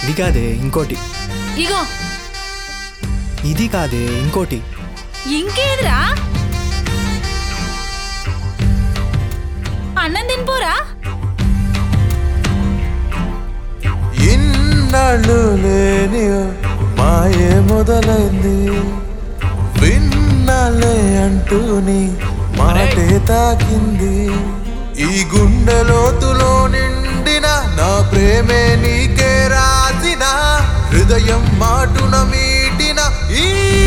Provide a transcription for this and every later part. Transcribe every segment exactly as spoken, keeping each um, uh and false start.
ఇది కాదే ఇంకోటి. ఇగో ఇది కాదే ఇంకోటి. ఇంకేదిరా? అన్నం తినిపోరా? ఇన్నాళ్ళు లేని మాయే మొదలైంది, విన్నాలే అంటూని మాటే తాకింది. ఈ గుండె లోతులో నిండిన నా ప్రేమే నీకే రాసిన, హృదయం మాటున మీటిన ఈ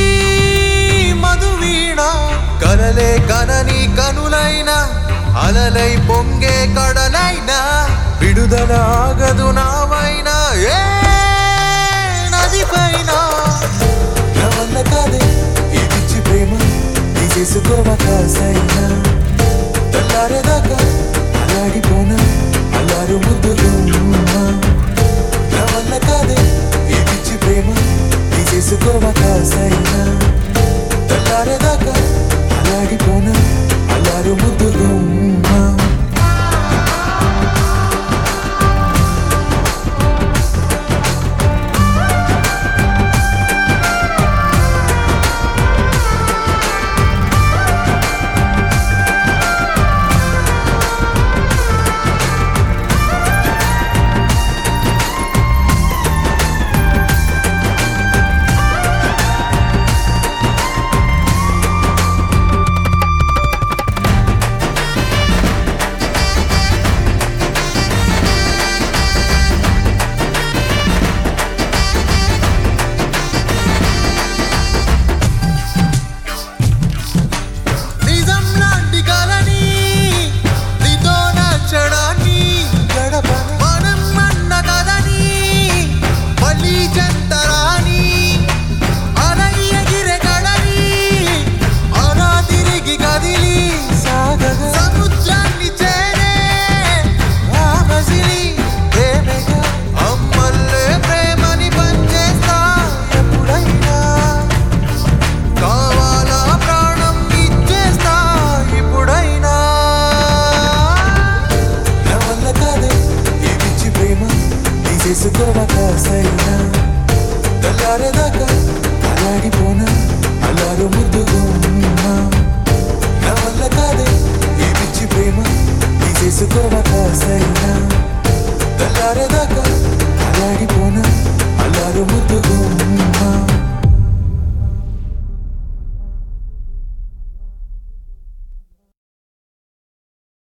మధువీణ. కలలే కనని కనులైన అలలై పొంగే కడలైనా, విడుదల ఆగదు నామైనా ఏ నది పైన. నా వల్ల కాదే ఈ పిచ్చి ప్రేమ, నీ చేసుకోవా కాసైనా. తెల్లారేదాకా అలాగిపోనా అల్లారు ముద్దులున్నా. నా వల్ల కాదే ఈ పిచ్చి ప్రేమ, నీ చేసుకోవా కాసైనా. తెల్లారేదాకా అలాగిపోనా